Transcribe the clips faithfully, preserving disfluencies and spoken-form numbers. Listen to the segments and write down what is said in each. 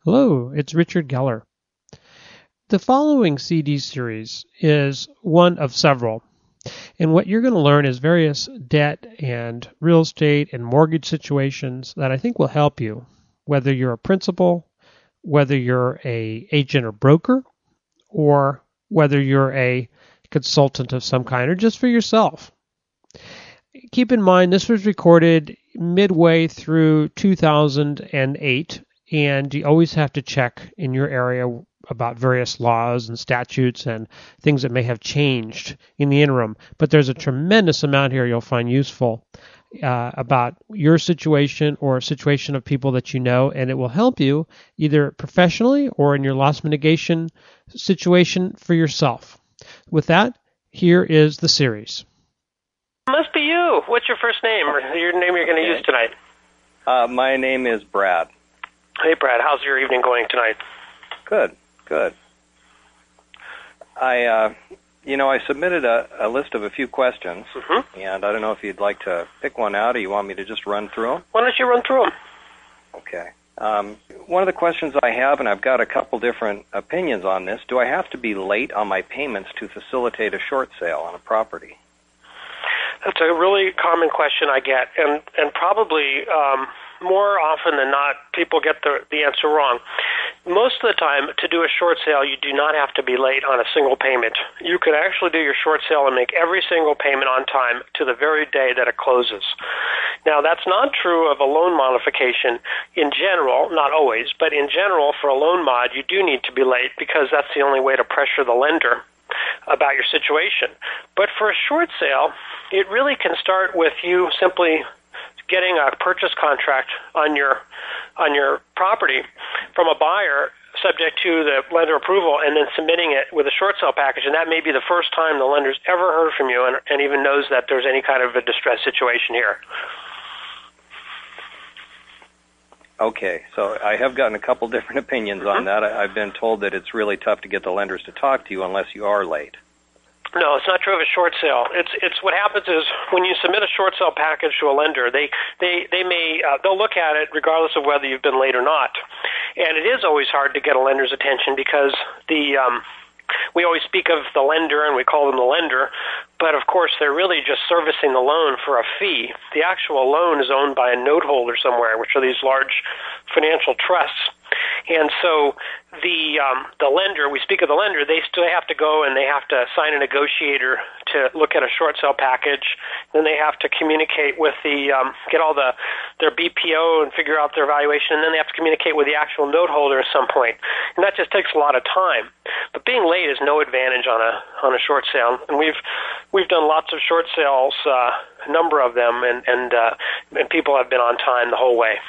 Hello, it's Richard Geller. The following C D series is one of several, and what you're going to learn is various debt and real estate and mortgage situations that I think will help you, whether you're a principal, whether you're a agent or broker, or whether you're a consultant of some kind, or just for yourself. Keep in mind, this was recorded midway through two thousand eight, and you always have to check in your area about various laws and statutes and things that may have changed in the interim. But there's a tremendous amount here you'll find useful uh, about your situation or a situation of people that you know, and it will help you either professionally or in your loss mitigation situation for yourself. With that, here is the series. Must be you. What's your first name or your name you're going to okay. use tonight? Uh, my name is Brad. Hey, Brad. How's your evening going tonight? Good, good. I, uh, you know, I submitted a, a list of a few questions, mm-hmm. and I don't know if you'd like to pick one out or you want me to just run through them? Why don't you run through them? Okay. Um, one of the questions I have, and I've got a couple different opinions on this, do I have to be late on my payments to facilitate a short sale on a property? That's a really common question I get, and, and probably um, more often than not, people get the, the answer wrong. Most of the time, to do a short sale, you do not have to be late on a single payment. You could actually do your short sale and make every single payment on time to the very day that it closes. Now, that's not true of a loan modification in general, not always, but in general, for a loan mod, you do need to be late because that's the only way to pressure the lender about your situation. But for a short sale, it really can start with you simply getting a purchase contract on your on your property from a buyer subject to the lender approval and then submitting it with a short sale package, and that may be the first time the lender's ever heard from you and, and even knows that there's any kind of a distress situation here. Okay, so I have gotten a couple different opinions mm-hmm. on that. I, I've been told that it's really tough to get the lenders to talk to you unless you are late. No, it's not true of a short sale. It's it's what happens is when you submit a short sale package to a lender, they they they may uh, they'll look at it regardless of whether you've been late or not, and it is always hard to get a lender's attention because the um, we always speak of the lender and we call them the lender, but of course they're really just servicing the loan for a fee. The actual loan is owned by a note holder somewhere, which are these large financial trusts. And so the um, the lender, we speak of the lender, they still have to go and they have to sign a negotiator to look at a short sale package. Then they have to communicate with the, um, get all the their B P O and figure out their valuation, and then they have to communicate with the actual note holder at some point. And that just takes a lot of time. But being late is no advantage on a on a short sale. And we've we've done lots of short sales, uh, a number of them, and and, uh, and people have been on time the whole way.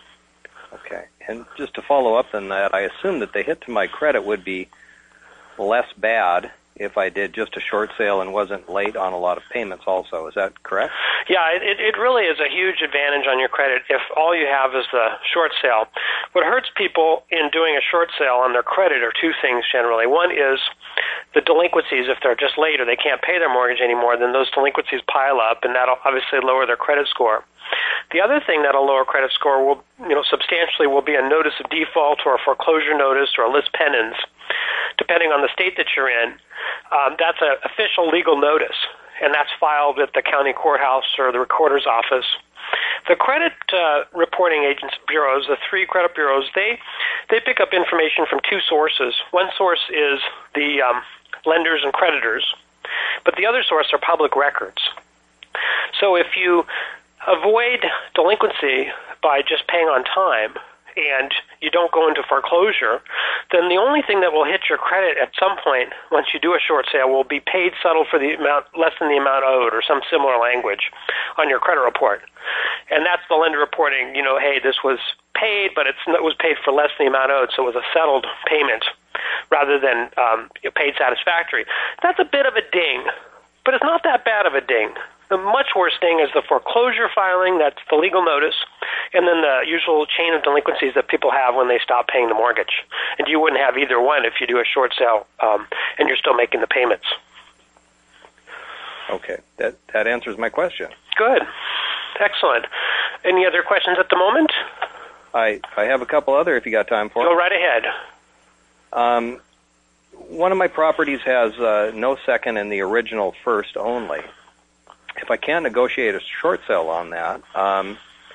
Okay. And just to follow up on that, I assume that the hit to my credit would be less bad if I did just a short sale and wasn't late on a lot of payments also. Is that correct? Yeah, it, it really is a huge advantage on your credit if all you have is the short sale. What hurts people in doing a short sale on their credit are two things generally. One is the delinquencies. If they're just late or they can't pay their mortgage anymore, then those delinquencies pile up, and that'll obviously lower their credit score. The other thing that'll lower credit score will, you know, substantially will be a notice of default or a foreclosure notice or a lis pendens, depending on the state that you're in. Um, that's an official legal notice, and that's filed at the county courthouse or the recorder's office. The credit uh, reporting agents bureaus, the three credit bureaus, they they pick up information from two sources. One source is the um, lenders and creditors, but the other source are public records. So if you avoid delinquency by just paying on time and you don't go into foreclosure, then the only thing that will hit your credit at some point once you do a short sale will be paid settled for the amount less than the amount owed or some similar language on your credit report. And that's the lender reporting, you know, hey, this was paid, but it's, it was paid for less than the amount owed, so it was a settled payment rather than um, paid satisfactory. That's a bit of a ding, but it's not that bad of a ding. The much worse thing is the foreclosure filing, that's the legal notice, and then the usual chain of delinquencies that people have when they stop paying the mortgage. And you wouldn't have either one if you do a short sale um, and you're still making the payments. Okay, that that answers my question. Good. Excellent. Any other questions at the moment? I, I have a couple other if you got time for Go it. right ahead. Um, one of my properties has uh, no second and the original first only. If I can't negotiate a short sale on that, um,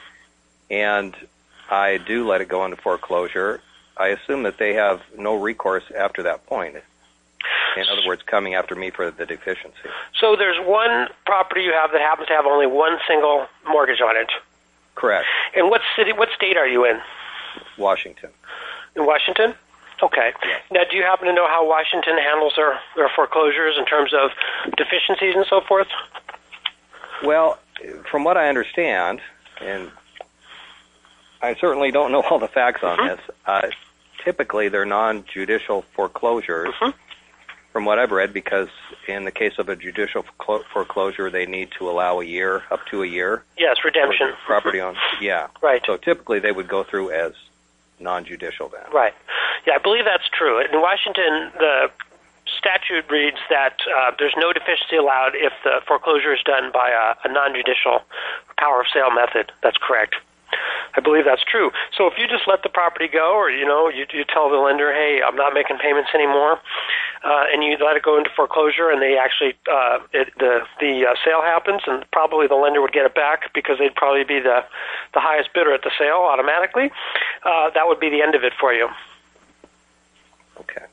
and I do let it go into foreclosure, I assume that they have no recourse after that point. In other words, coming after me for the deficiency. So there's one property you have that happens to have only one single mortgage on it. Correct. And what city, what state are you in? Washington. In Washington? Okay. Yes. Now, do you happen to know how Washington handles their, their foreclosures in terms of deficiencies and so forth? Well, from what I understand, and I certainly don't know all the facts on mm-hmm. this, uh, typically they're non-judicial foreclosures, mm-hmm. from what I've read, because in the case of a judicial foreclosure, they need to allow a year, up to a year. Yes, redemption. Property on, yeah. Right. So typically they would go through as non-judicial then. Right. Yeah, I believe that's true. In Washington, the statute reads that uh, there's no deficiency allowed if the foreclosure is done by a, a non-judicial power of sale method. That's correct. I believe that's true. So if you just let the property go, or you know, you, you tell the lender, "Hey, I'm not making payments anymore," uh, and you let it go into foreclosure, and they actually uh, it, the the uh, sale happens, and probably the lender would get it back because they'd probably be the the highest bidder at the sale automatically. Uh, that would be the end of it for you. Okay.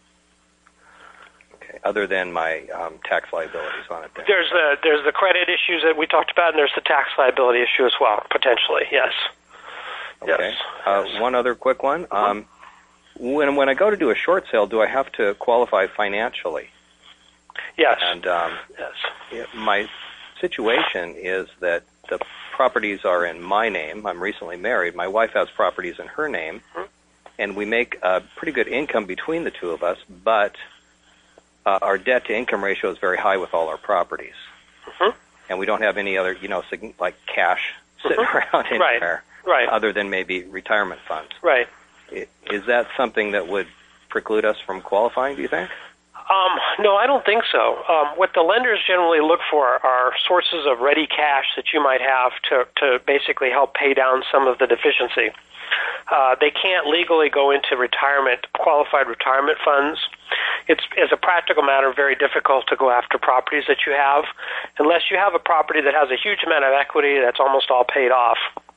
Okay. Other than my um, tax liabilities on it, then. There's the there's the credit issues that we talked about, and there's the tax liability issue as well, potentially. Yes. Okay. Yes. Uh, yes. One other quick one. Um, when when I go to do a short sale, do I have to qualify financially? Yes. And um, yes. it, my situation is that the properties are in my name. I'm recently married. My wife has properties in her name, mm-hmm. and we make a pretty good income between the two of us, but uh, our debt-to-income ratio is very high with all our properties. Mm-hmm. And we don't have any other, you know, like cash sitting mm-hmm. around anywhere. Right. Right. Other than maybe retirement funds. Right. Is that something that would preclude us from qualifying, do you think? Um, no, I don't think so. Um, what the lenders generally look for are sources of ready cash that you might have to, to basically help pay down some of the deficiency. Uh, they can't legally go into retirement, qualified retirement funds. It's, as a practical matter, very difficult to go after properties that you have unless you have a property that has a huge amount of equity that's almost all paid off.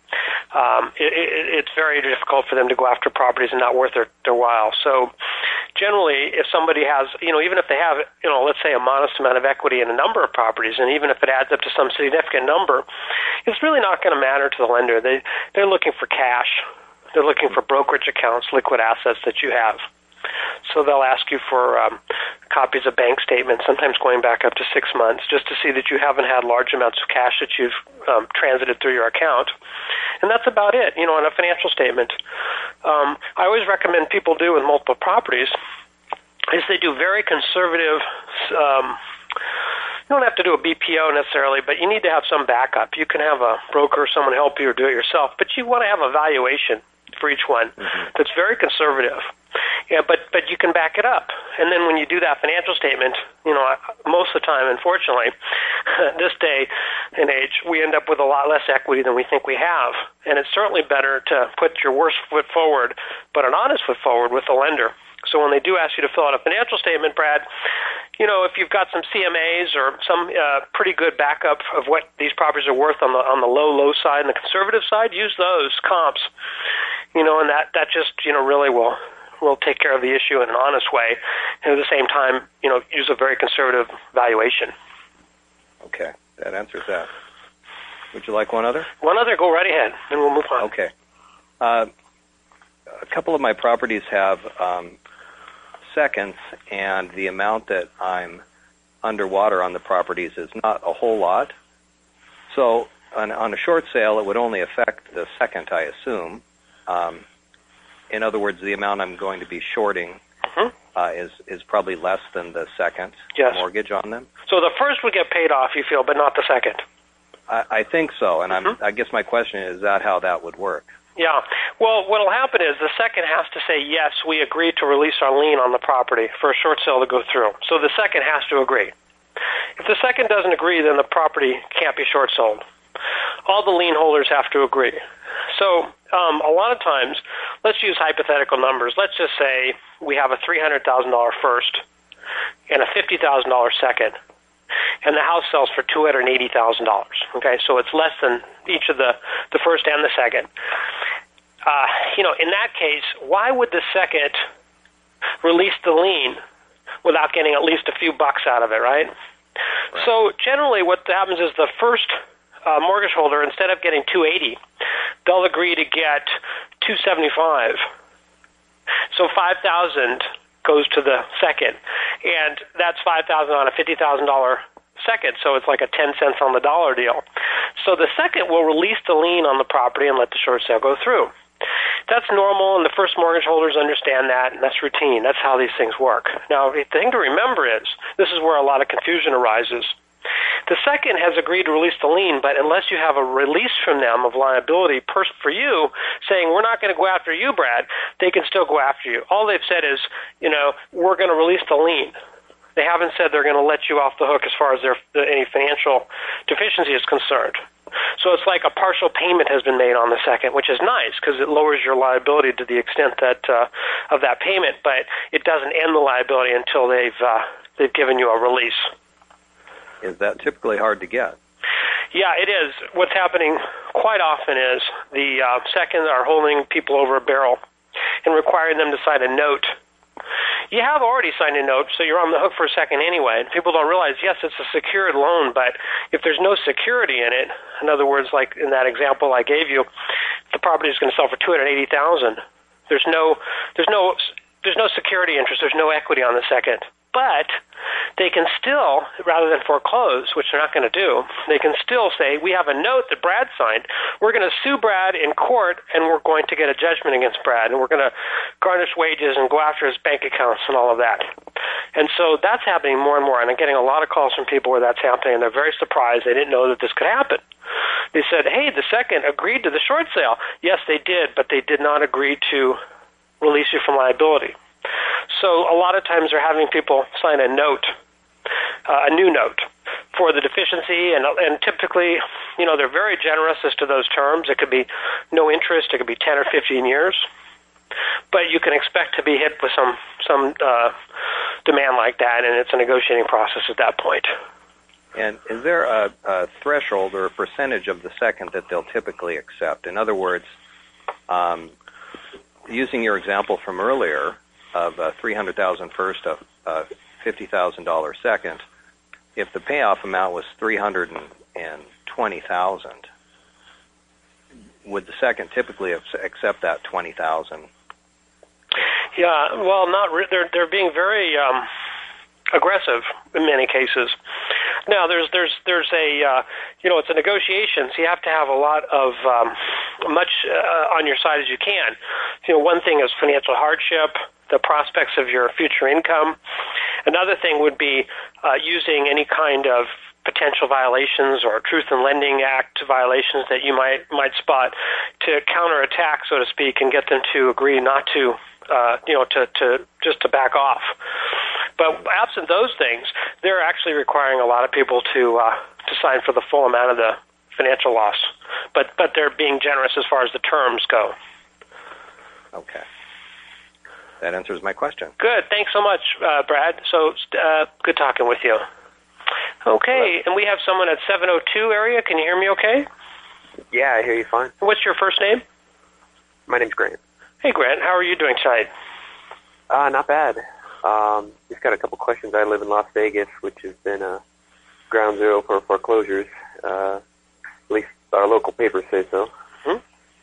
Um, it, it, it's very difficult for them to go after properties and not worth their, their while. So generally, if somebody has, you know, even if they have, you know, let's say a modest amount of equity in a number of properties, and even if it adds up to some significant number, it's really not going to matter to the lender. They, they're looking for cash. They're looking for brokerage accounts, liquid assets that you have. So they'll ask you for um, copies of bank statements, sometimes going back up to six months, just to see that you haven't had large amounts of cash that you've um, transited through your account. And that's about it, you know, on a financial statement. Um, I always recommend people do with multiple properties is they do very conservative, um, you don't have to do a B P O necessarily, but you need to have some backup. You can have a broker or someone help you or do it yourself, but you want to have a valuation for each one that's very conservative. Yeah, but but you can back it up, and then when you do that financial statement, you know, most of the time, unfortunately, this day and age, we end up with a lot less equity than we think we have, and it's certainly better to put your worst foot forward, but an honest foot forward with the lender. So when they do ask you to fill out a financial statement, Brad, you know, if you've got some C M As or some uh, pretty good backup of what these properties are worth on the on the low low side and the conservative side, use those comps. You know, and that that just you know really will. will take care of the issue in an honest way, and at the same time, you know, use a very conservative valuation. Okay, that answers that. Would you like one other? One other, go right ahead, and we'll move on. Okay. Uh, a couple of my properties have um, seconds, and the amount that I'm underwater on the properties is not a whole lot. So on, on a short sale, it would only affect the second, I assume. Um, In other words, the amount I'm going to be shorting mm-hmm. uh, is is probably less than the second yes. mortgage on them. So the first would get paid off, you feel, but not the second. I, I think so, and mm-hmm. I'm, I guess my question is, is that how that would work? Yeah. Well, what will happen is the second has to say, yes, we agree to release our lien on the property for a short sale to go through. So the second has to agree. If the second doesn't agree, then the property can't be short sold. All the lien holders have to agree. So um, a lot of times, let's use hypothetical numbers. Let's just say we have a three hundred thousand dollars first and a fifty thousand dollars second, and the house sells for two hundred eighty thousand dollars. Okay, so it's less than each of the, the first and the second. Uh, you know, in that case, why would the second release the lien without getting at least a few bucks out of it, right? Right. So generally what happens is the first uh, mortgage holder, instead of getting two hundred eighty dollars, they'll agree to get two hundred seventy-five dollars. So five thousand dollars goes to the second, and that's five thousand dollars on a fifty thousand dollars second, so it's like a ten cents on the dollar deal. So the second will release the lien on the property and let the short sale go through. That's normal, and the first mortgage holders understand that, and that's routine. That's how these things work. Now, the thing to remember is, this is where a lot of confusion arises. The second has agreed to release the lien, but unless you have a release from them of liability per, for you, saying, we're not going to go after you, Brad, they can still go after you. All they've said is, you know, we're going to release the lien. They haven't said they're going to let you off the hook as far as their, any financial deficiency is concerned. So it's like a partial payment has been made on the second, which is nice because it lowers your liability to the extent that uh, of that payment, but it doesn't end the liability until they've uh, they've given you a release. Is that typically hard to get? Yeah, it is. What's happening quite often is the uh, seconds are holding people over a barrel and requiring them to sign a note. You have already signed a note, so you're on the hook for a second anyway. And people don't realize, yes, it's a secured loan, but if there's no security in it, in other words, like in that example I gave you, the property is going to sell for two hundred eighty thousand dollars. There's no, there's no, there's no security interest. There's no equity on the second. But they can still, rather than foreclose, which they're not going to do, they can still say, we have a note that Brad signed. We're going to sue Brad in court, and we're going to get a judgment against Brad, and we're going to garnish wages and go after his bank accounts and all of that. And so that's happening more and more, and I'm getting a lot of calls from people where that's happening, and they're very surprised. They didn't know that this could happen. They said, hey, the second agreed to the short sale. Yes, they did, but they did not agree to release you from liability. So a lot of times they're having people sign a note, uh, a new note, for the deficiency, and and typically, you know, they're very generous as to those terms. It could be no interest, it could be ten or fifteen years, but you can expect to be hit with some some uh, demand like that, and it's a negotiating process at that point. And is there a, a threshold or a percentage of the second that they'll typically accept? In other words, um, using your example from earlier, of uh, three hundred thousand dollars first, a uh, fifty thousand dollars second, if the payoff amount was three hundred twenty thousand dollars, would the second typically accept that twenty thousand dollars? Yeah, well, not re- they're they're being very um, aggressive in many cases. Now, there's there's there's a uh, you know, it's a negotiation, so you have to have a lot of um, much uh, on your side as you can. You know, one thing is financial hardship, the prospects of your future income. Another thing would be uh, using any kind of potential violations or Truth in Lending Act violations that you might might spot to counterattack, so to speak, and get them to agree not to, uh, you know, to, to just to back off. But absent those things, they're actually requiring a lot of people to uh, to sign for the full amount of the financial loss. But but they're being generous as far as the terms go. Okay. That answers my question. Good. Thanks so much, uh, Brad. So uh, good talking with you. Okay, and we have someone at seven oh two area. Can you hear me okay? Yeah, I hear you fine. What's your first name? My name's Grant. Hey, Grant. How are you doing tonight? Uh, not bad. Um, just got a couple questions. I live in Las Vegas, which has been a ground zero for foreclosures. Uh, at least our local papers say so. Hmm?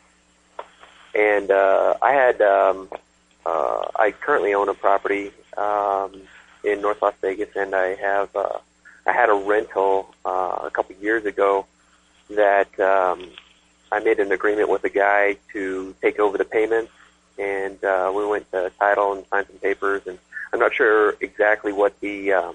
And uh, I had... Um, Uh, I currently own a property um, in North Las Vegas, and I have uh, I had a rental uh, a couple years ago that um, I made an agreement with a guy to take over the payments, and uh, we went to title and signed some papers. And I'm not sure exactly what the um,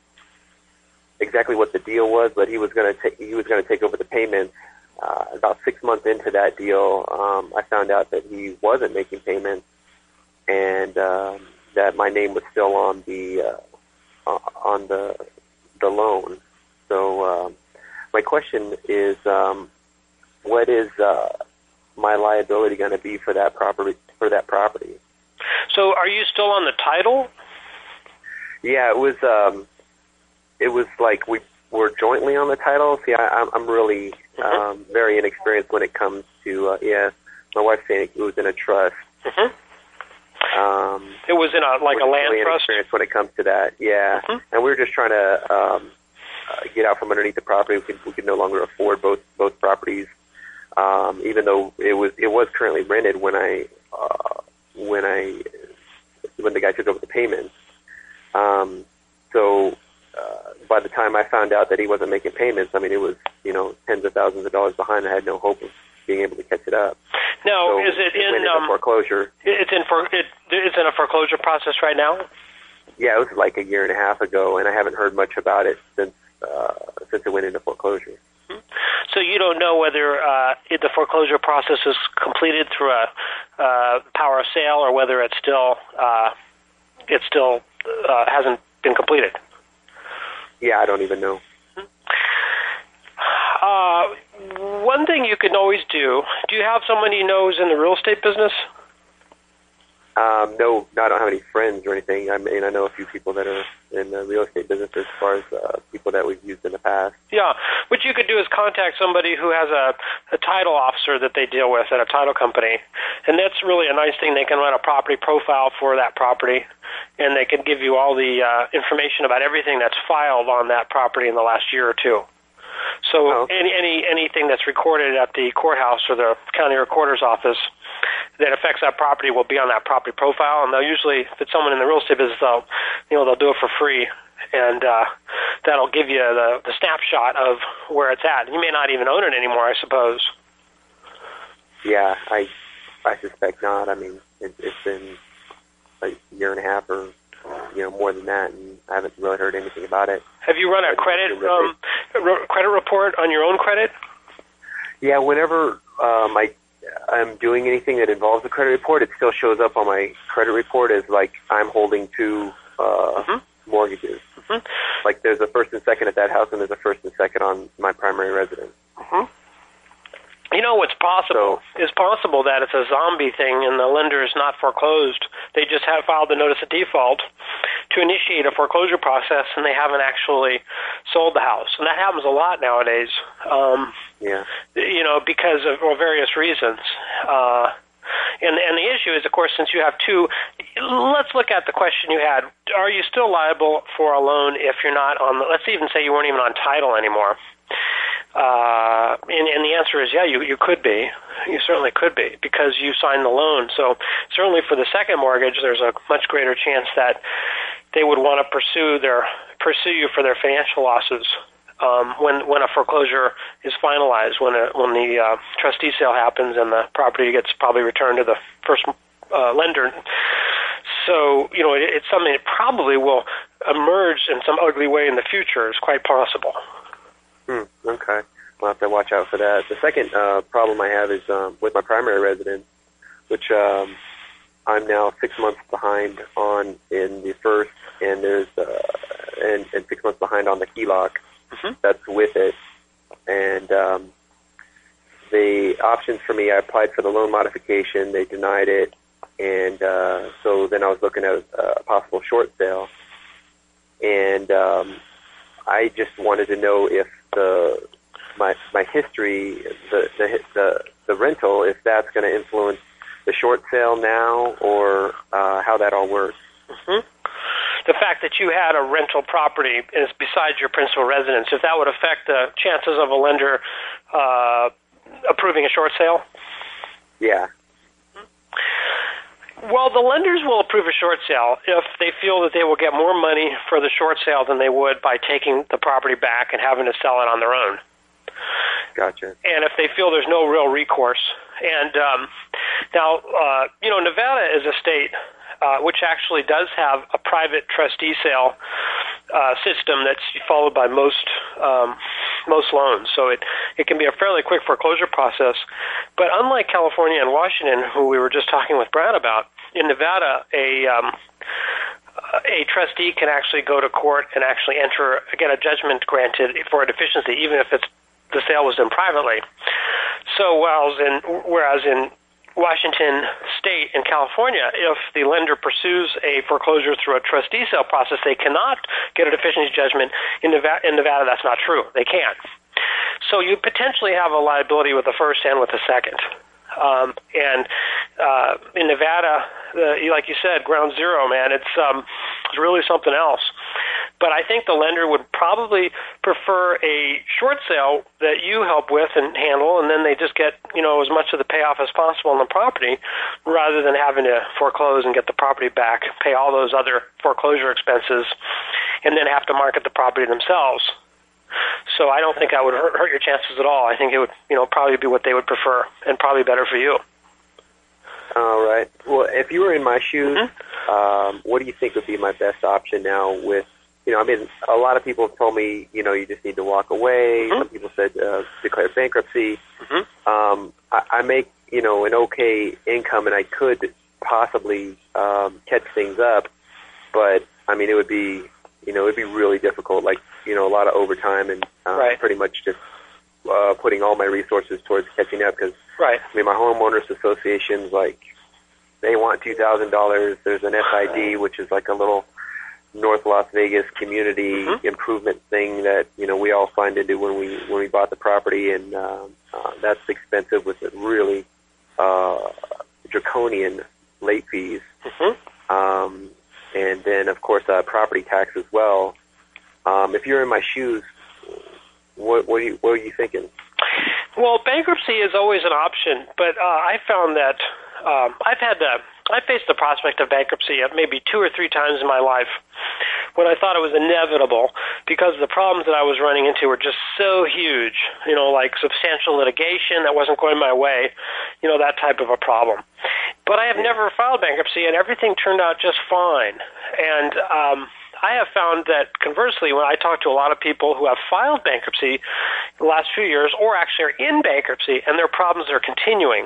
exactly what the deal was, but he was going to take he was going to take over the payments. Uh, about six months into that deal, um, I found out that he wasn't making payments, and um, that my name was still on the uh, on the the loan. So um, my question is, um, what is uh, my liability going to be for that property? For that property. So, are you still on the title? Yeah, it was. Um, it was like we were jointly on the title. See, I, I'm, I'm really mm-hmm. um, very inexperienced when it comes to. Uh, yeah, my wife's saying it was in a trust. Mm-hmm. Um, it was in a like a land really trust. Inexperienced when it comes to that. Yeah, mm-hmm. and we were just trying to um, uh, get out from underneath the property. We could, we could no longer afford both both properties, um, even though it was it was currently rented when I uh, when I when the guy took over the payments. Um, so uh, by the time I found out that he wasn't making payments, I mean it was you know tens of thousands of dollars behind. I had no hope of being able to catch it up. Now, so is it, it in um, foreclosure? It's in for it, it's in a foreclosure process right now. Yeah, it was like a year and a half ago, and I haven't heard much about it since uh, since it went into foreclosure. So you don't know whether uh, if the foreclosure process is completed through a uh, power of sale, or whether it's still uh, it still uh, hasn't been completed. Yeah, I don't even know. Uh, one thing you can always do, do you have someone you know who's in the real estate business? Um, no, no, I don't have any friends or anything. I mean, I know a few people that are in the real estate business as far as uh, people that we've used in the past. Yeah, what you could do is contact somebody who has a, a title officer that they deal with at a title company, and that's really a nice thing. They can run a property profile for that property, and they can give you all the uh, information about everything that's filed on that property in the last year or two. So oh. any, any anything that's recorded at the courthouse or the county recorder's office that affects that property will be on that property profile, and they'll usually, if it's someone in the real estate business, they'll, you know, they'll do it for free, and uh, that'll give you the, the snapshot of where it's at. You may not even own it anymore, I suppose. Yeah, I I suspect not. I mean, it, it's been a year and a half or you know more than that, and I haven't really heard anything about it. Have you run a credit um, re- credit report on your own credit? Yeah, whenever um, I I'm doing anything that involves a credit report, it still shows up on my credit report as like I'm holding two uh, mm-hmm. mortgages. Mm-hmm. Like there's a first and second at that house, and there's a first and second on my primary residence. Mm-hmm. You know what's possible? So, it's possible that it's a zombie thing and the lender is not foreclosed. They just have filed the notice of default to initiate a foreclosure process, and they haven't actually sold the house. And that happens a lot nowadays. Um, yeah. You know, because of well, various reasons. Uh, and, and the issue is, of course, since you have two, let's look at the question you had. Are you still liable for a loan if you're not on the, let's even say you weren't even on title anymore? Uh, and, and the answer is, yeah, you, you could be. You certainly could be because you signed the loan. So certainly for the second mortgage, there's a much greater chance that they would want to pursue their pursue you for their financial losses um, when when a foreclosure is finalized, when a, when the uh, trustee sale happens and the property gets probably returned to the first uh, lender. So you know it, it's something that probably will emerge in some ugly way in the future. It's quite possible. Hmm, okay. I'll have to watch out for that. The second uh, problem I have is um, with my primary residence, which um, I'm now six months behind on in the first, and there's uh, and, and six months behind on the H E L O C mm-hmm. that's with it. And um, the options for me, I applied for the loan modification. They denied it. And uh, so then I was looking at a possible short sale. And um, I just wanted to know if the my my history, the the the, the rental, if that's going to influence the short sale now, or uh, how that all works. Mm-hmm. The fact that you had a rental property is besides your principal residence, if that would affect the chances of a lender uh, approving a short sale? Yeah. Well, the lenders will approve a short sale if they feel that they will get more money for the short sale than they would by taking the property back and having to sell it on their own. Gotcha. And if they feel there's no real recourse. And um, now, uh, you know, Nevada is a state uh, which actually does have a private trustee sale uh, system that's followed by most um, most loans. So it, it can be a fairly quick foreclosure process. But unlike California and Washington, who we were just talking with Brad about, in Nevada, a um, a trustee can actually go to court and actually enter, get a judgment granted for a deficiency, even if it's the sale was done privately. So whereas in, whereas in Washington State and California, if the lender pursues a foreclosure through a trustee sale process, they cannot get a deficiency judgment. In Nevada, in Nevada, that's not true. They can't. So you potentially have a liability with the first and with the second. Um, and uh, in Nevada, uh, like you said, ground zero, man, it's um, it's really something else. But I think the lender would probably prefer a short sale that you help with and handle, and then they just get, you know, as much of the payoff as possible on the property, rather than having to foreclose and get the property back, pay all those other foreclosure expenses, and then have to market the property themselves. So I don't think that would hurt, hurt your chances at all. I think it would, you know, probably be what they would prefer, and probably better for you. All right. Well, if you were in my shoes, mm-hmm. um, what do you think would be my best option now with, you know, I mean, a lot of people have told me, you know, you just need to walk away. Mm-hmm. Some people said uh, declare bankruptcy. Mm-hmm. Um, I, I make, you know, an okay income, and I could possibly um, catch things up, but, I mean, it would be, you know, it would be really difficult, like, you know, a lot of overtime and um, right. pretty much just uh, putting all my resources towards catching up because, right. I mean, my homeowners association's like, they want two thousand dollars. There's an S I D, which is like a little North Las Vegas community mm-hmm. improvement thing that, you know, we all signed into when we when we bought the property, and um, uh, that's expensive with really uh, draconian late fees. Mm-hmm. Um, and then, of course, uh, property tax as well. Um, if you're in my shoes, what, what, are you, what are you thinking? Well, bankruptcy is always an option, but uh, I found that um, I've had the I faced the prospect of bankruptcy maybe two or three times in my life when I thought it was inevitable because the problems that I was running into were just so huge, you know, like substantial litigation that wasn't going my way, you know, that type of a problem. But I have never filed bankruptcy, and everything turned out just fine. And um, I have found that, conversely, when I talk to a lot of people who have filed bankruptcy the last few years or actually are in bankruptcy and their problems are continuing.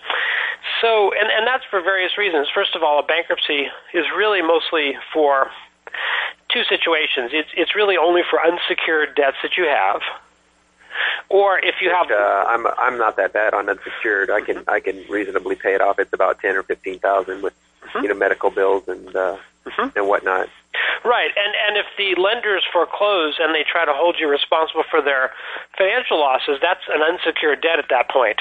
So, and, and that's for various reasons. First of all, a bankruptcy is really mostly for two situations. It's, it's really only for unsecured debts that you have. Or if you have, uh, I'm I'm not that bad on unsecured. I can mm-hmm. I can reasonably pay it off. It's about ten or fifteen thousand with mm-hmm. you know medical bills and uh, mm-hmm. and whatnot. Right, and and if the lenders foreclose and they try to hold you responsible for their financial losses, that's an unsecured debt at that point.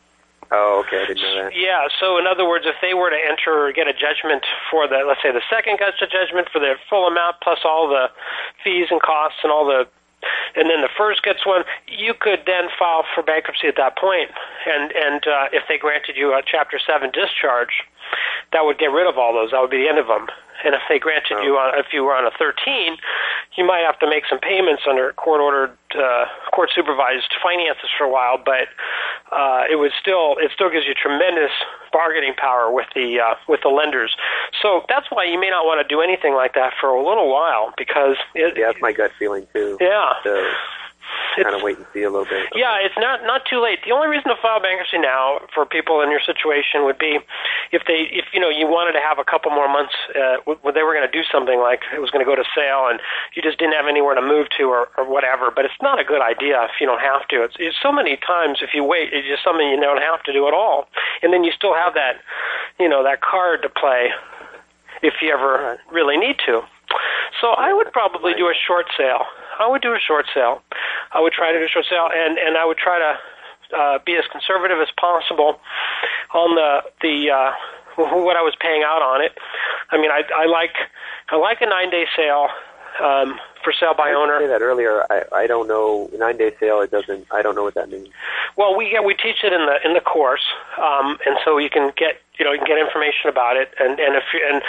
Oh, okay, I didn't know that. Yeah, so in other words, if they were to enter or get a judgment for the, let's say the second gets a judgment for the full amount plus all the fees and costs and all the, and then the first gets one, you could then file for bankruptcy at that point. And and uh, if they granted you a Chapter seven discharge, that would get rid of all those. That would be the end of them. And if they granted oh. you, on, if you were on a thirteen, you might have to make some payments under court-ordered, uh, court-supervised finances for a while. But uh, it would still, it still gives you tremendous bargaining power with the uh, with the lenders. So that's why you may not want to do anything like that for a little while because it, yeah, that's my gut feeling too. Yeah. So, kind of wait and see a little bit. Yeah, it's not not too late. The only reason to file bankruptcy now for people in your situation would be if they, if you know, you wanted to have a couple more months uh, when they were going to do something like it was going to go to sale, and you just didn't have anywhere to move to or, or whatever. But it's not a good idea if you don't have to. It's, it's so many times if you wait, it's just something you don't have to do at all, and then you still have that, you know, that card to play if you ever really need to. So I would probably do a short sale. I would do a short sale. I would try to do a short sale, and, and I would try to uh, be as conservative as possible on the the uh, what I was paying out on it. I mean, I, I like I like a nine day sale um, for sale by I owner. I said that earlier. I, I don't know nine day sale. It doesn't. I don't know what that means. Well, we yeah, we teach it in the in the course, um, and so you can get you know you can get information about it, and and if you, and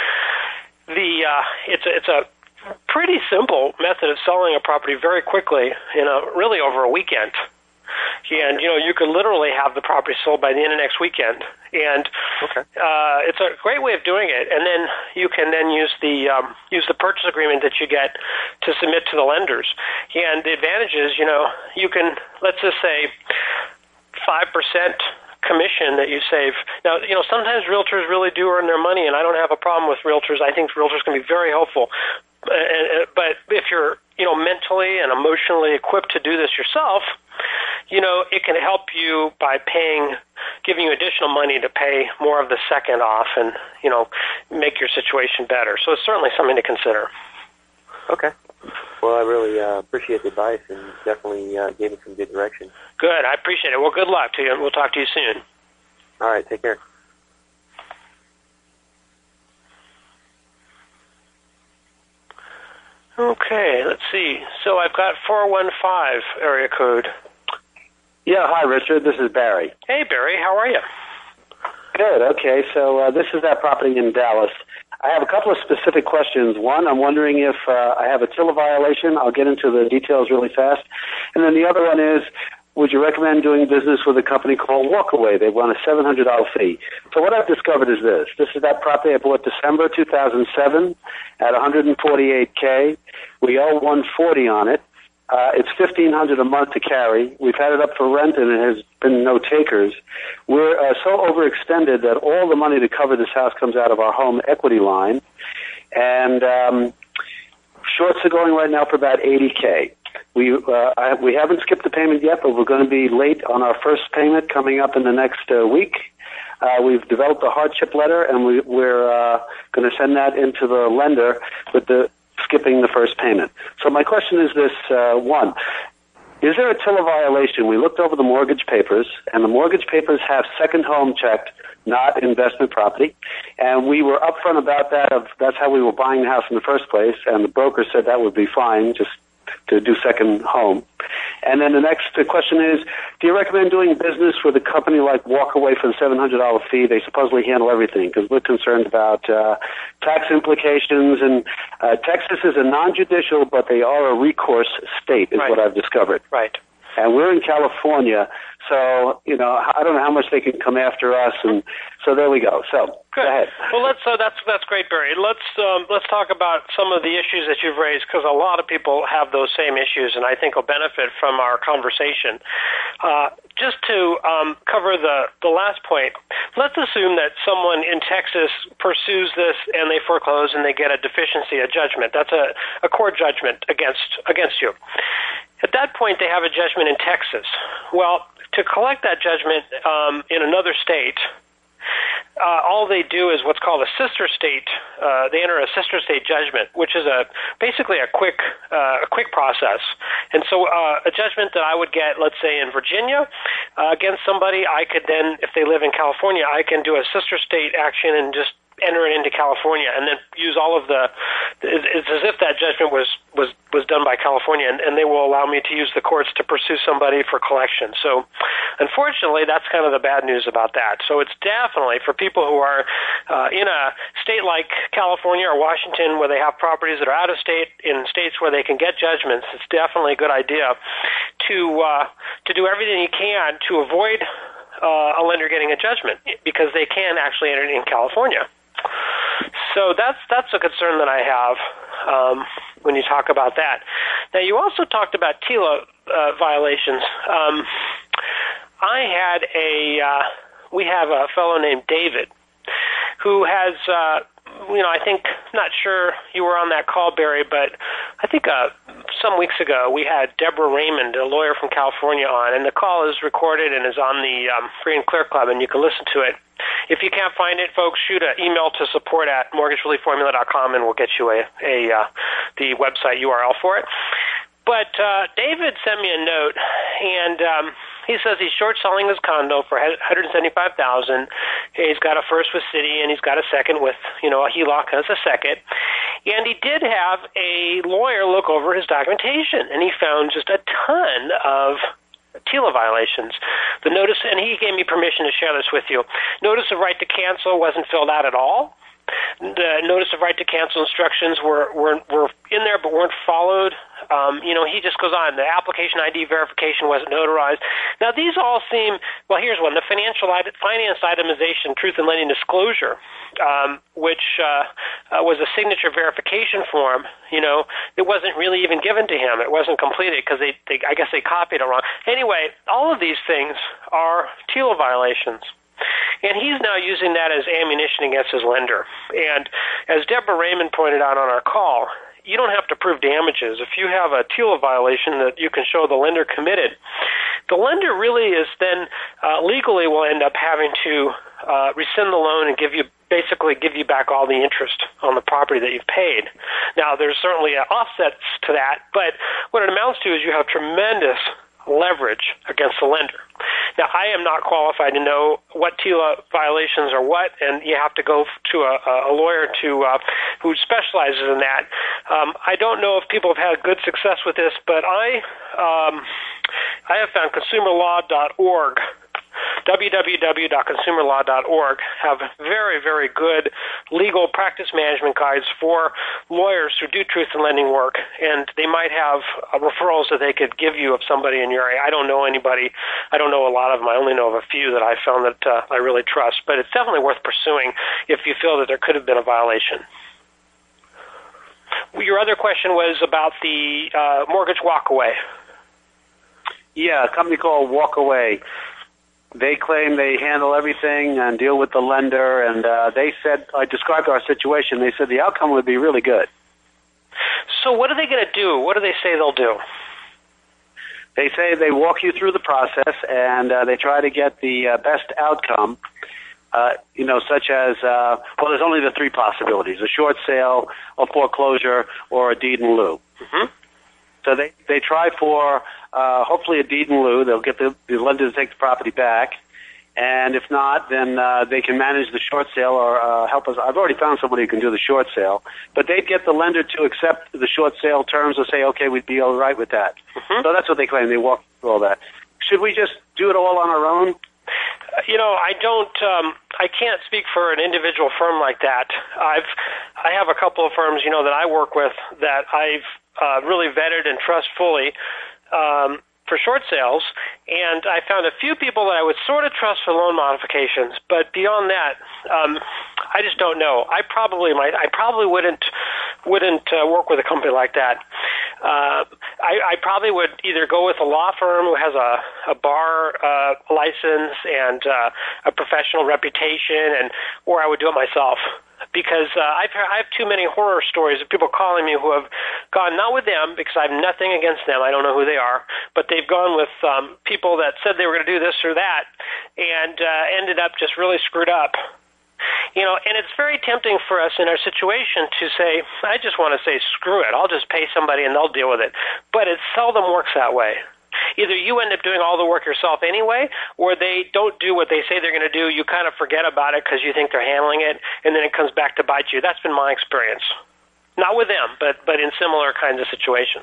the uh, it's a, it's a pretty simple method of selling a property very quickly in a really over a weekend. And, you know, you could literally have the property sold by the end of next weekend. And okay. uh, it's a great way of doing it. And then you can then use the um, use the purchase agreement that you get to submit to the lenders. And the advantage is, you know, you can, let's just say, five percent commission that you save. Now, you know, sometimes realtors really do earn their money, and I don't have a problem with realtors. I think realtors can be very helpful. Uh, but if you're, you know, mentally and emotionally equipped to do this yourself, you know, it can help you by paying, giving you additional money to pay more of the second off and, you know, make your situation better. So it's certainly something to consider. Okay. Well, I really uh, appreciate the advice and definitely uh, gave me some good direction. Good. I appreciate it. Well, good luck to you, and we'll talk to you soon. All right. Take care. Okay, let's see. So I've got four one five area code. Yeah, hi, Richard. This is Barry. Hey, Barry. How are you? Good. Okay, so uh, this is that property in Dallas. I have a couple of specific questions. One, I'm wondering if uh, I have a TILA violation. I'll get into the details really fast. And then the other one is, would you recommend doing business with a company called Walkaway? They want a seven hundred dollars fee. So what I've discovered is this. This is that property I bought December two thousand seven at one hundred forty-eight thousand dollars. We owe one hundred forty dollars on it. Uh, it's fifteen hundred dollars a month to carry. We've had it up for rent, and it has been no takers. We're uh, so overextended that all the money to cover this house comes out of our home equity line. And um, shorts are going right now for about eighty thousand dollars. We uh, I, we haven't skipped the payment yet, but we're going to be late on our first payment coming up in the next uh, week. Uh, we've developed a hardship letter, and we, we're uh, going to send that into the lender with the skipping the first payment. So my question is this, uh, one, is there a TILA violation? We looked over the mortgage papers, and the mortgage papers have second home checked, not investment property. And we were upfront about that. Of, that's how we were buying the house in the first place, and the broker said that would be fine, just to do second home. And then the next question is, do you recommend doing business with a company like Walkaway for the seven hundred dollars fee? They supposedly handle everything because we're concerned about uh, tax implications. And uh, Texas is a non-judicial, but they are a recourse state, is Right. what I've discovered. Right. And we're in California, so, you know, I don't know how much they can come after us. And so there we go. So Good. go ahead. Well, let's. Uh, that's that's great, Barry. Let's um, let's talk about some of the issues that you've raised because a lot of people have those same issues, and I think will benefit from our conversation. Uh, just to um, cover the the last point, let's assume that someone in Texas pursues this and they foreclose and they get a deficiency, a judgment. That's a, a court judgment against against you. At that point, they have a judgment in Texas. Well, to collect that judgment um, in another state, uh, all they do is what's called a sister state. Uh, they enter a sister state judgment, which is a basically a quick uh, a quick process. And so, uh, a judgment that I would get, let's say in Virginia, uh, against somebody, I could then, if they live in California, I can do a sister state action and just enter it into California, and then use all of the. It's as if that judgment was was was done by California, and, and they will allow me to use the courts to pursue somebody for collection. So, unfortunately, that's kind of the bad news about that. So, it's definitely for people who are uh, in a state like California or Washington, where they have properties that are out of state, in states where they can get judgments. It's definitely a good idea to uh, to do everything you can to avoid uh, a lender getting a judgment, because they can actually enter it in California. So that's that's a concern that I have um, when you talk about that. Now, you also talked about TILA uh, violations. Um, I had a uh, we have a fellow named David who has uh, you know I think not sure you were on that call, Barry, but I think uh, some weeks ago we had Deborah Raymond, a lawyer from California, on, and the call is recorded and is on the um, Free and Clear Club, and you can listen to it. If you can't find it, folks, shoot an email to support at mortgage relief formula dot com, and we'll get you a, a uh, the website U R L for it. But uh, David sent me a note, and um, he says he's short selling his condo for one hundred seventy-five thousand dollars. He's got a first with Citi, and he's got a second with, you know, a H E L O C as a second. And he did have a lawyer look over his documentation, and he found just a ton of TILA violations. The notice, and he gave me permission to share this with you. Notice of right to cancel wasn't filled out at all. The notice of right to cancel instructions were were, were in there but weren't followed. Um, you know, he just goes on. The application I D verification wasn't notarized. Now, these all seem, well, here's one, the financial finance itemization, truth in lending disclosure, um, which uh, uh, was a signature verification form. You know, it wasn't really even given to him. It wasn't completed because they, they, I guess they copied it wrong. Anyway, all of these things are TILA violations. And he's now using that as ammunition against his lender. And as Deborah Raymond pointed out on our call, you don't have to prove damages. If you have a TILA violation that you can show the lender committed, the lender really is then uh, legally will end up having to uh, rescind the loan and give you basically give you back all the interest on the property that you've paid. Now, there's certainly uh, offsets to that, but what it amounts to is you have tremendous leverage against the lender. Now, I am not qualified to know what T I L A violations are what, and you have to go to a, a lawyer to uh, who specializes in that. Um, I don't know if people have had good success with this, but I um, I have found consumer law dot org, w w w dot consumer law dot org, have very, very good legal practice management guides for lawyers who do truth in lending work, and they might have uh, referrals that they could give you of somebody in your area. I don't know anybody. I don't know a lot of them. I only know of a few that I found that uh, I really trust, but it's definitely worth pursuing if you feel that there could have been a violation. Your other question was about the uh, mortgage walkaway. Yeah, a company called Walkaway. They claim they handle everything and deal with the lender, and uh, they said, I described our situation, they said the outcome would be really good. So what are they going to do? What do they say they'll do? They say they walk you through the process, and uh, they try to get the uh, best outcome, uh, you know, such as, uh, well, there's only the three possibilities, a short sale, a foreclosure, or a deed in lieu. Mm-hmm. So they, they try for uh, hopefully a deed in lieu. They'll get the, the lender to take the property back. And if not, then uh, they can manage the short sale or uh, help us. I've already found somebody who can do the short sale. But they'd get the lender to accept the short sale terms or say, okay, we'd be all right with that. Mm-hmm. So that's what they claim. They walk through all that. Should we just do it all on our own? You know, I don't. Um, I can't speak for an individual firm like that. I've, I have a couple of firms, you know, that I work with that I've uh, really vetted and trust fully um, for short sales, and I found a few people that I would sort of trust for loan modifications. But beyond that, um, I just don't know. I probably might. I probably wouldn't wouldn't uh, work with a company like that. Uh, I, I probably would either go with a law firm who has a, a bar uh, license and uh, a professional reputation, and or I would do it myself. Because uh, I've I have too many horror stories of people calling me who have gone, not with them, because I have nothing against them, I don't know who they are, but they've gone with um, people that said they were going to do this or that, and uh, ended up just really screwed up. You know, and it's very tempting for us in our situation to say, I just want to say, screw it, I'll just pay somebody and they'll deal with it. But it seldom works that way. Either you end up doing all the work yourself anyway, or they don't do what they say they're going to do. You kind of forget about it because you think they're handling it, and then it comes back to bite you. That's been my experience. Not with them, but, but in similar kinds of situations.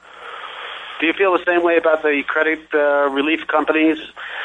Do you feel the same way about the credit uh, relief companies?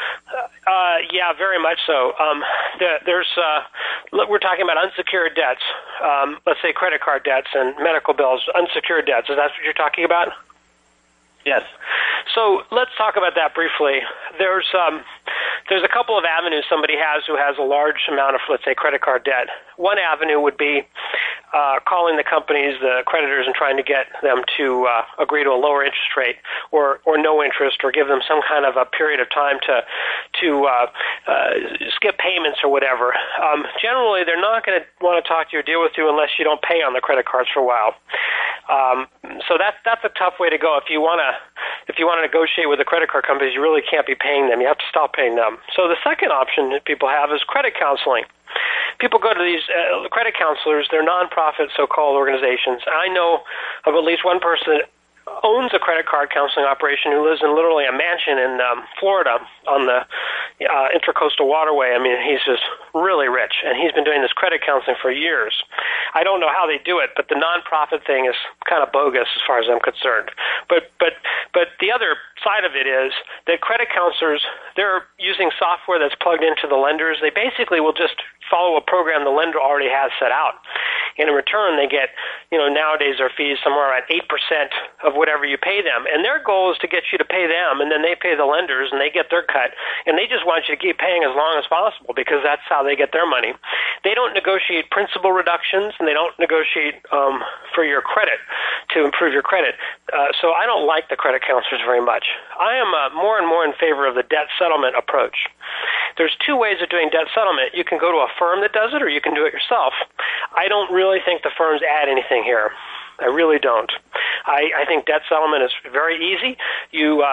Uh, yeah, very much so. Um, the, there's uh, we're talking about unsecured debts. Um, let's say credit card debts and medical bills, unsecured debts. Is that what you're talking about? Yes. So let's talk about that briefly. There's um, there's a couple of avenues somebody has who has a large amount of, let's say, credit card debt. One avenue would be uh, calling the companies, the creditors, and trying to get them to uh, agree to a lower interest rate or, or no interest, or give them some kind of a period of time to to uh, uh, skip payments or whatever. Um, generally, they're not going to want to talk to you or deal with you unless you don't pay on the credit cards for a while. Um, so that's that's a tough way to go. If you want to if you want to negotiate with the credit card companies, you really can't be paying them. You have to stop paying them. So the second option that people have is credit counseling. People go to these uh, credit counselors. They're nonprofit so-called organizations. I know of at least one person that owns a credit card counseling operation who lives in literally a mansion in um, Florida on the uh, Intracoastal Waterway. I mean, he's just really rich, and he's been doing this credit counseling for years. I don't know how they do it, but the nonprofit thing is kind of bogus as far as I'm concerned. But but but the other side of it is that credit counselors, they're using software that's plugged into the lenders. They basically will just follow a program the lender already has set out. And in return, they get, you know, nowadays their fees somewhere around eight percent of whatever you pay them. And their goal is to get you to pay them, and then they pay the lenders, and they get their cut. And they just want you to keep paying as long as possible because that's how they get their money. They don't negotiate principal reductions, and they don't negotiate um, for your credit to improve your credit. Uh, so I don't like the credit counselors very much. I am uh, more and more in favor of the debt settlement approach. There's two ways of doing debt settlement. You can go to a firm that does it, or you can do it yourself. I don't really think the firms add anything here. I really don't. I, I think debt settlement is very easy. You uh,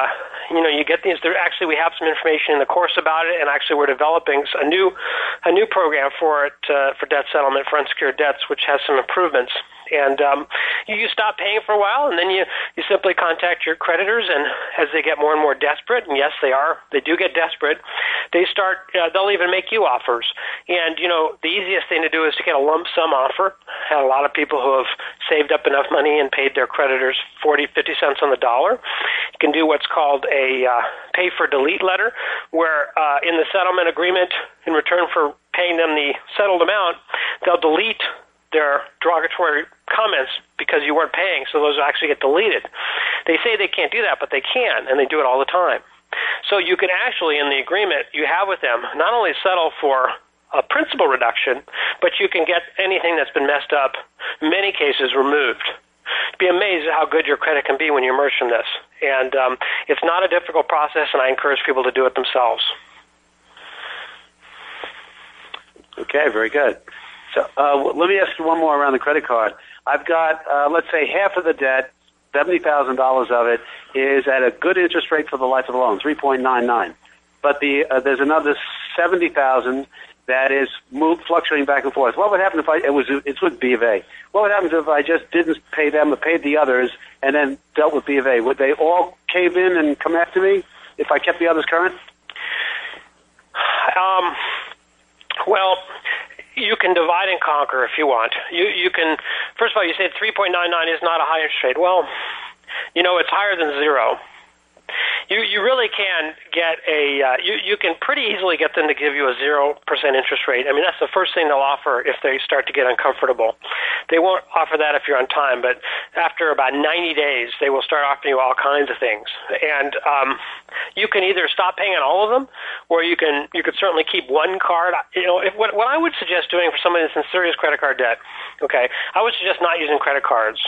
you know, you get these. There actually, we have some information in the course about it, and actually, we're developing a new a new program for it uh, for debt settlement for unsecured debts, which has some improvements. And um, you, you stop paying for a while, and then you, you simply contact your creditors, and as they get more and more desperate, and yes, they are, they do get desperate, they start, uh, they'll even make you offers. And, you know, the easiest thing to do is to get a lump sum offer. I had a lot of people who have saved up enough money and paid their creditors forty, fifty cents on the dollar. You can do what's called a uh, pay for delete letter, where uh, in the settlement agreement, in return for paying them the settled amount, they'll delete their derogatory comments because you weren't paying, so those actually get deleted. They say they can't do that, but they can, and they do it all the time. So you can actually, in the agreement you have with them, not only settle for a principal reduction, but you can get anything that's been messed up, in many cases, removed. You'd be amazed at how good your credit can be when you immerse in this. And um, it's not a difficult process, and I encourage people to do it themselves. Okay, very good. So uh, let me ask you one more around the credit card. I've got, uh, let's say, half of the debt, seventy thousand dollars of it, is at a good interest rate for the life of the loan, three point nine nine. But the uh, there's another seventy thousand dollars that is moved, fluctuating back and forth. What would happen if I, it was, it's with B of A. What would happen if I just didn't pay them but paid the others and then dealt with B of A? Would they all cave in and come after me if I kept the others current? Um, well... You can divide and conquer if you want. You you can, first of all, you said three point nine nine is not a high interest rate. Well, you know, it's higher than zero. You you really can get a, uh, you, you can pretty easily get them to give you a zero percent interest rate. I mean, that's the first thing they'll offer if they start to get uncomfortable. They won't offer that if you're on time, but after about ninety days, they will start offering you all kinds of things. And um, you can either stop paying on all of them, or you can you could certainly keep one card. You know, if, what, what I would suggest doing for somebody that's in serious credit card debt, okay, I would suggest not using credit cards.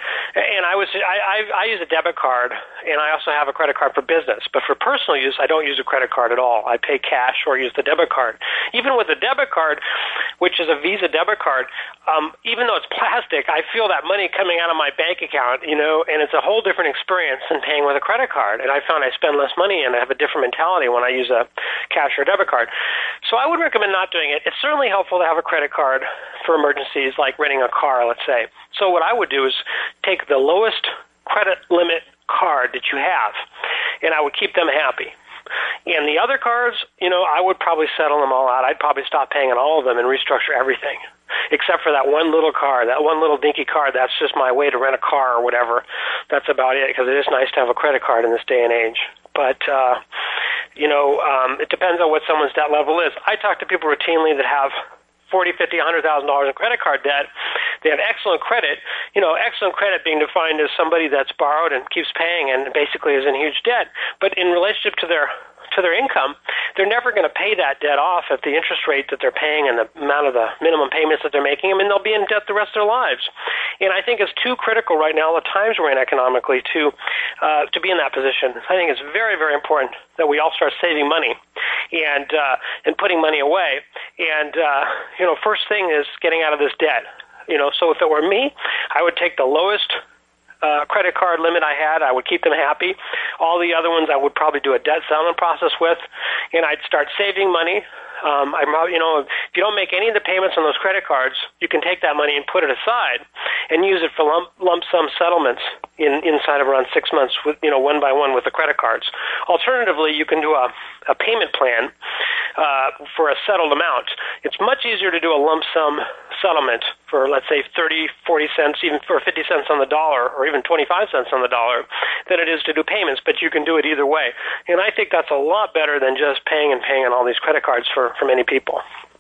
And I was I, I I use a debit card, and I also have a credit card for business. But for personal use, I don't use a credit card at all. I pay cash or use the debit card. Even with the debit card, which is a Visa debit card, um, even though it's plastic, I feel that money coming out of my bank account, you know, and it's a whole different experience than paying with a credit card. And I found I spend less money and I have a different mentality when I use a cash or debit card. So I would recommend not doing it. It's certainly helpful to have a credit card for emergencies like renting a car, let's say. So what I would do is take the lowest credit limit card that you have, and I would keep them happy. And the other cards, you know, I would probably settle them all out. I'd probably stop paying on all of them and restructure everything, except for that one little card, that one little dinky card. That's just my way to rent a car or whatever. That's about it, because it is nice to have a credit card in this day and age. But, uh, you know, um, it depends on what someone's debt level is. I talk to people routinely that have forty, fifty, one hundred thousand dollars in credit card debt. They have excellent credit. You know, excellent credit being defined as somebody that's borrowed and keeps paying and basically is in huge debt. But in relationship to their to their income, they're never going to pay that debt off at the interest rate that they're paying and the amount of the minimum payments that they're making. I mean, they'll be in debt the rest of their lives. And I think it's too critical right now, the times we're in economically, to uh, to be in that position. I think it's very, very important that we all start saving money and uh, and putting money away. And uh, you know, first thing is getting out of this debt. You know, so if it were me, I would take the lowest Uh, credit card limit I had. I would keep them happy. All the other ones I would probably do a debt settlement process with, and I'd start saving money. Um, I'm, you know, if you don't make any of the payments on those credit cards, you can take that money and put it aside and use it for lump, lump sum settlements in inside of around six months, with you know, one by one with the credit cards. Alternatively, you can do a, a payment plan uh, for a settled amount. It's much easier to do a lump sum settlement for, let's say, thirty, forty cents, even for fifty cents on the dollar, or even twenty-five cents on the dollar, than it is to do payments, but you can do it either way. And I think that's a lot better than just paying and paying on all these credit cards for, for many people.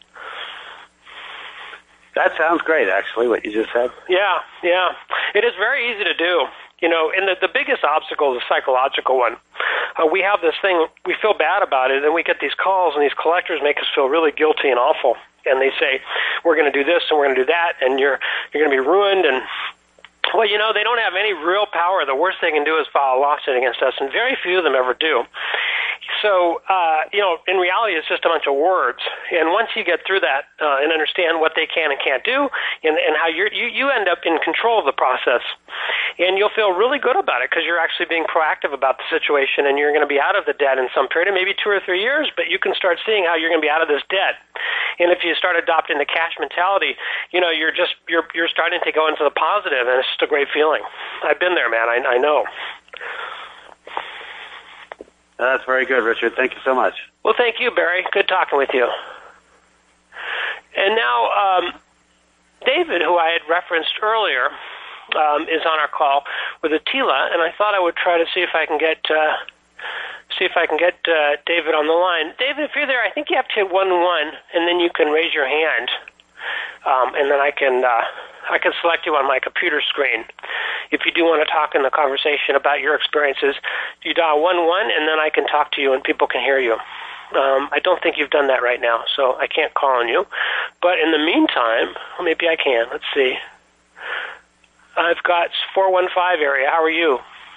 That sounds great, actually, what you just said. Yeah, yeah. It is very easy to do. You know, and the, the biggest obstacle is a psychological one. Uh, we have this thing, we feel bad about it, and we get these calls, and these collectors make us feel really guilty and awful. And they say, we're going to do this and we're going to do that, and you're you're going to be ruined. And, well, you know, they don't have any real power. The worst they can do is file a lawsuit against us, and very few of them ever do. So, uh, you know, in reality, it's just a bunch of words. And once you get through that uh, and understand what they can and can't do, and, and how you're, you you end up in control of the process. And you'll feel really good about it because you're actually being proactive about the situation, and you're going to be out of the debt in some period, of maybe two or three years, but you can start seeing how you're going to be out of this debt. And if you start adopting the cash mentality, you know, you're just, you're, you're starting to go into the positive, and it's just a great feeling. I've been there, man. I, I know. That's very good, Richard. Thank you so much. Well, thank you, Barry. Good talking with you. And now, um, David, who I had referenced earlier, um, is on our call with a Tila, and I thought I would try to see if I can get uh, see if I can get uh, David on the line. David, if you're there, I think you have to hit one one, and then you can raise your hand, um, and then I can uh, I can select you on my computer screen. If you do want to talk in the conversation about your experiences, you dial one one, and then I can talk to you, and people can hear you. Um, I don't think you've done that right now, so I can't call on you. But in the meantime, well, maybe I can. Let's see. I've got four one five area. How are you?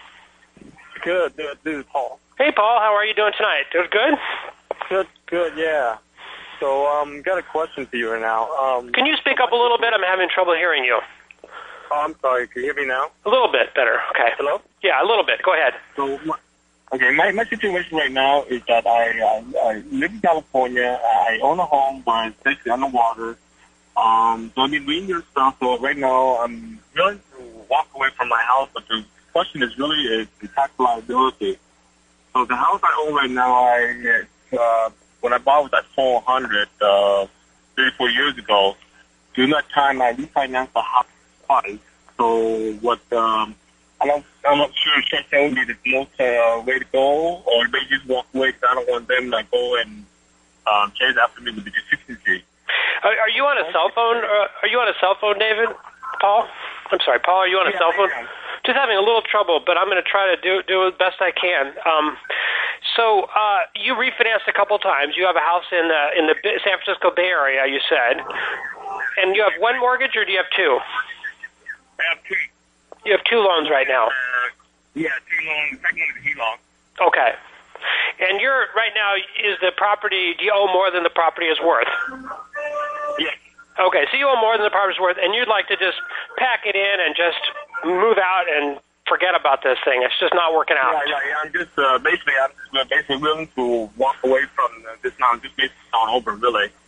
Good. This is Paul. Hey, Paul. How are you doing tonight? Doing good? Good, good, yeah. So, um, got a question for you right now. Um, Can you speak up a little bit? I'm having trouble hearing you. Oh, I'm sorry. Can you hear me now? A little bit better. Okay. Hello? Yeah, a little bit. Go ahead. So, my, okay, my, my situation right now is that I, I, I live in California. I own a home, but it's basically underwater. Um, so I've been reading your stuff. So right now, I'm willing to walk away from my house, but the question is really is the tax liability. So the house I own right now, I uh, when I bought it was at four hundred uh, three, four years ago. During that time, I refinanced the house twice. So what? Um, I'm not, I'm not sure if that would be the most uh, way to go, or maybe just walk away because I don't want them to go and um, chase after me with the deficiency. Are, are you on a cell phone? Or are you on a cell phone, David? Paul? I'm sorry, Paul. Are you on a yeah, cell phone? I am. Just having a little trouble, but I'm going to try to do do the best I can. Um, so uh, you refinanced a couple times. You have a house in the in the San Francisco Bay Area, you said, and you have one mortgage, or do you have two? I have two. You have two loans right now. Uh, yeah, two loans. The second one is a H E L O C. Okay. And you're right now. Is the property? Do you owe more than the property is worth? Yes. Okay, so you owe more than the property's worth, and you'd like to just pack it in and just move out and forget about this thing. It's just not working out. Yeah, yeah, yeah. I'm just uh, basically, I'm just, uh, basically willing to walk away from uh, this now. I'm just basically starting over, really.